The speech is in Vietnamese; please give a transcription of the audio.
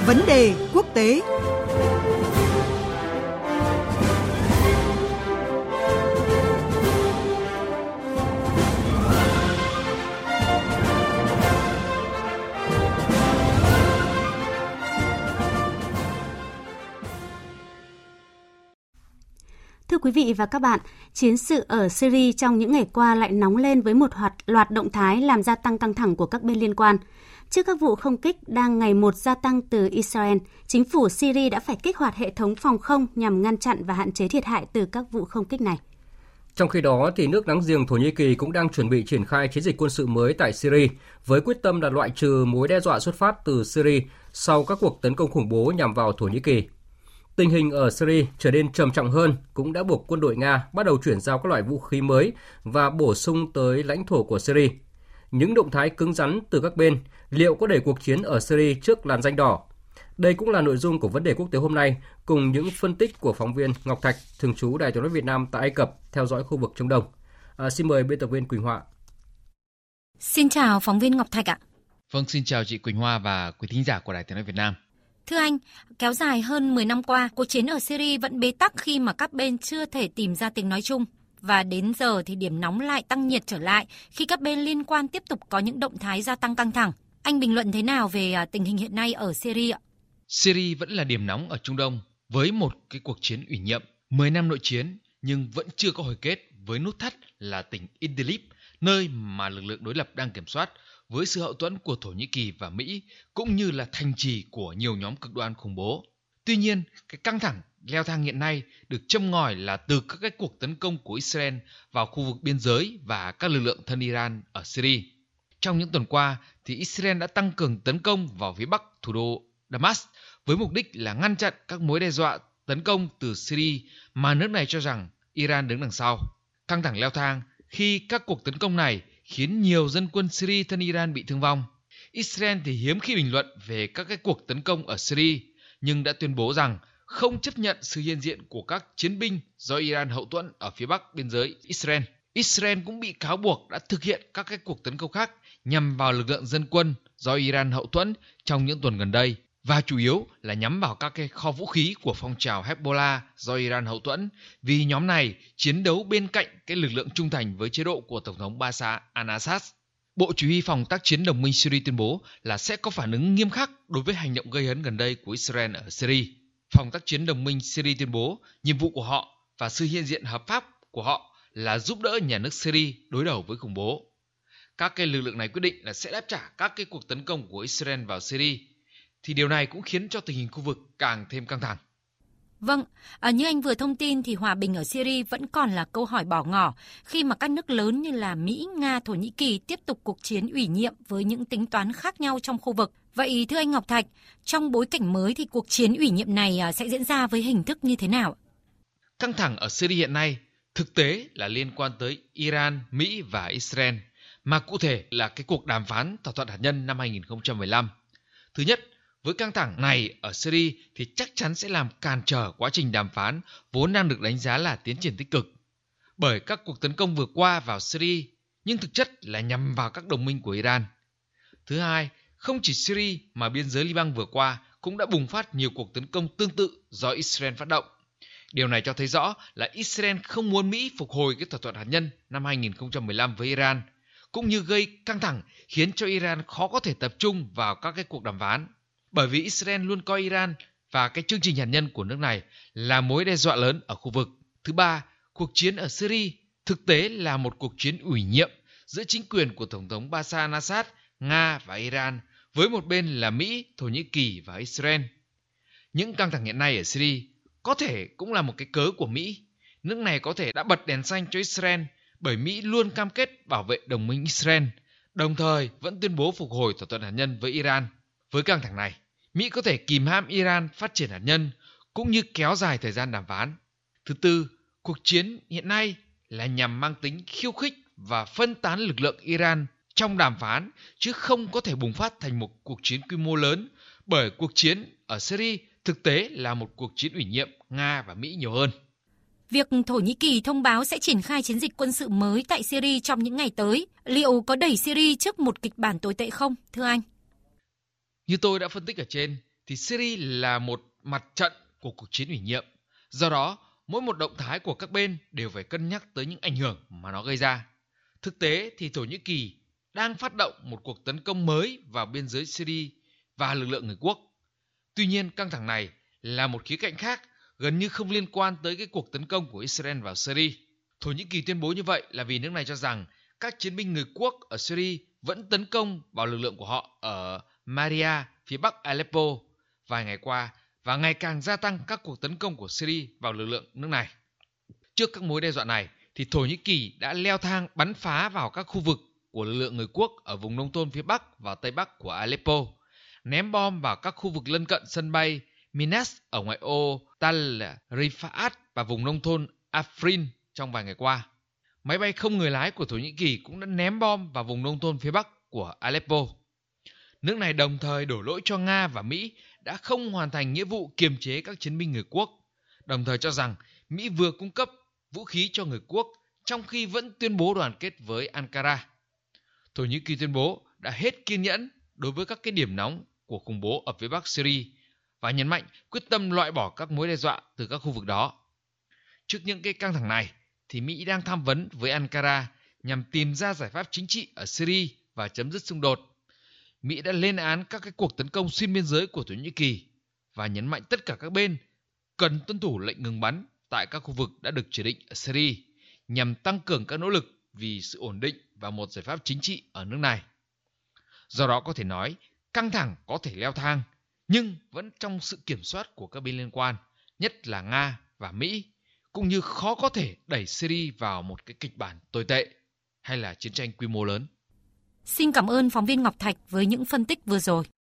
Vấn đề quốc tế. Thưa quý vị và các bạn, chiến sự ở Syria trong những ngày qua lại nóng lên với một loạt động thái làm gia tăng căng thẳng của các bên liên quan. Trước các vụ không kích đang ngày một gia tăng từ Israel, chính phủ Syria đã phải kích hoạt hệ thống phòng không nhằm ngăn chặn và hạn chế thiệt hại từ các vụ không kích này. Trong khi đó, thì nước láng giềng Thổ Nhĩ Kỳ cũng đang chuẩn bị triển khai chiến dịch quân sự mới tại Syria với quyết tâm là loại trừ mối đe dọa xuất phát từ Syria sau các cuộc tấn công khủng bố nhằm vào Thổ Nhĩ Kỳ. Tình hình ở Syria trở nên trầm trọng hơn cũng đã buộc quân đội Nga bắt đầu chuyển giao các loại vũ khí mới và bổ sung tới lãnh thổ của Syria. Những động thái cứng rắn từ các bên liệu có đẩy cuộc chiến ở Syria trước làn ranh đỏ? Đây cũng là nội dung của vấn đề quốc tế hôm nay cùng những phân tích của phóng viên Ngọc Thạch, thường trú Đài Tiếng nói Việt Nam tại Ai Cập theo dõi khu vực Trung Đông. Xin mời biên tập viên Quỳnh Hoa. Xin chào phóng viên Ngọc Thạch ạ. Vâng, xin chào chị Quỳnh Hoa và quý thính giả của Đài Tiếng nói Việt Nam. Thưa anh, kéo dài hơn 10 năm qua, cuộc chiến ở Syria vẫn bế tắc khi mà các bên chưa thể tìm ra tiếng nói chung. Và đến giờ thì điểm nóng lại tăng nhiệt trở lại khi các bên liên quan tiếp tục có những động thái gia tăng căng thẳng. Anh bình luận thế nào về tình hình hiện nay ở Syria? Syria vẫn là điểm nóng ở Trung Đông với một cái cuộc chiến ủy nhiệm, 10 năm nội chiến nhưng vẫn chưa có hồi kết với nút thắt là tỉnh Idlib, nơi mà lực lượng đối lập đang kiểm soát với sự hậu thuẫn của Thổ Nhĩ Kỳ và Mỹ cũng như là thành trì của nhiều nhóm cực đoan khủng bố. Tuy nhiên, cái căng thẳng leo thang hiện nay được châm ngòi là từ các cái cuộc tấn công của Israel vào khu vực biên giới và các lực lượng thân Iran ở Syria. Trong những tuần qua, thì Israel đã tăng cường tấn công vào phía bắc thủ đô Damas với mục đích là ngăn chặn các mối đe dọa tấn công từ Syria mà nước này cho rằng Iran đứng đằng sau. Căng thẳng leo thang khi các cuộc tấn công này khiến nhiều dân quân Syria thân Iran bị thương vong. Israel thì hiếm khi bình luận về các cái cuộc tấn công ở Syria, nhưng đã tuyên bố rằng không chấp nhận sự hiện diện của các chiến binh do Iran hậu thuẫn ở phía bắc biên giới Israel. Israel cũng bị cáo buộc đã thực hiện các cái cuộc tấn công khác nhằm vào lực lượng dân quân do Iran hậu thuẫn trong những tuần gần đây và chủ yếu là nhắm vào các cái kho vũ khí của phong trào Hezbollah do Iran hậu thuẫn vì nhóm này chiến đấu bên cạnh cái lực lượng trung thành với chế độ của Tổng thống Bashar al-Assad. Bộ Chỉ huy Phòng tác chiến đồng minh Syria tuyên bố là sẽ có phản ứng nghiêm khắc đối với hành động gây hấn gần đây của Israel ở Syria. Phòng tác chiến đồng minh Syria tuyên bố nhiệm vụ của họ và sự hiện diện hợp pháp của họ là giúp đỡ nhà nước Syria đối đầu với khủng bố. Các cái lực lượng này quyết định là sẽ đáp trả các cái cuộc tấn công của Israel vào Syria, thì điều này cũng khiến cho tình hình khu vực càng thêm căng thẳng. Vâng, như anh vừa thông tin thì hòa bình ở Syria vẫn còn là câu hỏi bỏ ngỏ khi mà các nước lớn như là Mỹ, Nga, Thổ Nhĩ Kỳ tiếp tục cuộc chiến ủy nhiệm với những tính toán khác nhau trong khu vực. Vậy thưa anh Ngọc Thạch, trong bối cảnh mới thì cuộc chiến ủy nhiệm này sẽ diễn ra với hình thức như thế nào? Căng thẳng ở Syria hiện nay thực tế là liên quan tới Iran, Mỹ và Israel, mà cụ thể là cái cuộc đàm phán thỏa thuận hạt nhân năm 2015. Thứ nhất, với căng thẳng này ở Syria thì chắc chắn sẽ làm cản trở quá trình đàm phán vốn đang được đánh giá là tiến triển tích cực. Bởi các cuộc tấn công vừa qua vào Syria nhưng thực chất là nhằm vào các đồng minh của Iran. Thứ hai, không chỉ Syria mà biên giới Liban vừa qua cũng đã bùng phát nhiều cuộc tấn công tương tự do Israel phát động. Điều này cho thấy rõ là Israel không muốn Mỹ phục hồi cái thỏa thuận hạt nhân năm 2015 với Iran, cũng như gây căng thẳng khiến cho Iran khó có thể tập trung vào các cái cuộc đàm phán. Bởi vì Israel luôn coi Iran và cái chương trình hạt nhân của nước này là mối đe dọa lớn ở khu vực. Thứ ba, cuộc chiến ở Syria thực tế là một cuộc chiến ủy nhiệm giữa chính quyền của Tổng thống Bashar al-Assad, Nga và Iran, với một bên là Mỹ, Thổ Nhĩ Kỳ và Israel. Những căng thẳng hiện nay ở Syria có thể cũng là một cái cớ của Mỹ. Nước này có thể đã bật đèn xanh cho Israel bởi Mỹ luôn cam kết bảo vệ đồng minh Israel, đồng thời vẫn tuyên bố phục hồi thỏa thuận hạt nhân với Iran. Với căng thẳng này, Mỹ có thể kìm hãm Iran phát triển hạt nhân cũng như kéo dài thời gian đàm phán. Thứ tư, cuộc chiến hiện nay là nhằm mang tính khiêu khích và phân tán lực lượng Iran trong đàm phán chứ không có thể bùng phát thành một cuộc chiến quy mô lớn bởi cuộc chiến ở Syria thực tế là một cuộc chiến ủy nhiệm Nga và Mỹ nhiều hơn. Việc Thổ Nhĩ Kỳ thông báo sẽ triển khai chiến dịch quân sự mới tại Syria trong những ngày tới, liệu có đẩy Syria trước một kịch bản tồi tệ không, thưa anh? Như tôi đã phân tích ở trên, thì Syria là một mặt trận của cuộc chiến ủy nhiệm. Do đó, mỗi một động thái của các bên đều phải cân nhắc tới những ảnh hưởng mà nó gây ra. Thực tế thì Thổ Nhĩ Kỳ đang phát động một cuộc tấn công mới vào biên giới Syria và lực lượng người quốc. Tuy nhiên, căng thẳng này là một khía cạnh khác gần như không liên quan tới cái cuộc tấn công của Israel vào Syria. Thổ Nhĩ Kỳ tuyên bố như vậy là vì nước này cho rằng các chiến binh người quốc ở Syria vẫn tấn công vào lực lượng của họ ở Maria, phía bắc Aleppo vài ngày qua và ngày càng gia tăng các cuộc tấn công của Syria vào lực lượng nước này. Trước các mối đe dọa này, thì Thổ Nhĩ Kỳ đã leo thang bắn phá vào các khu vực của lực lượng người quốc ở vùng nông thôn phía bắc và tây bắc của Aleppo, ném bom vào các khu vực lân cận sân bay Minas ở ngoại ô Tal Rifat và vùng nông thôn Afrin trong vài ngày qua. Máy bay không người lái của Thổ Nhĩ Kỳ cũng đã ném bom vào vùng nông thôn phía bắc của Aleppo. Nước này đồng thời đổ lỗi cho Nga và Mỹ đã không hoàn thành nghĩa vụ kiềm chế các chiến binh người quốc, đồng thời cho rằng Mỹ vừa cung cấp vũ khí cho người quốc trong khi vẫn tuyên bố đoàn kết với Ankara. Thổ Nhĩ Kỳ tuyên bố đã hết kiên nhẫn đối với các cái điểm nóng của khủng bố ở phía bắc Syria và nhấn mạnh quyết tâm loại bỏ các mối đe dọa từ các khu vực đó. Trước những cái căng thẳng này, thì Mỹ đang tham vấn với Ankara nhằm tìm ra giải pháp chính trị ở Syria và chấm dứt xung đột. Mỹ đã lên án các cái cuộc tấn công xuyên biên giới của Thổ Nhĩ Kỳ và nhấn mạnh tất cả các bên cần tuân thủ lệnh ngừng bắn tại các khu vực đã được chỉ định ở Syria nhằm tăng cường các nỗ lực vì sự ổn định và một giải pháp chính trị ở nước này. Do đó có thể nói, căng thẳng có thể leo thang, nhưng vẫn trong sự kiểm soát của các bên liên quan, nhất là Nga và Mỹ, cũng như khó có thể đẩy Syria vào một cái kịch bản tồi tệ hay là chiến tranh quy mô lớn. Xin cảm ơn phóng viên Ngọc Thạch với những phân tích vừa rồi.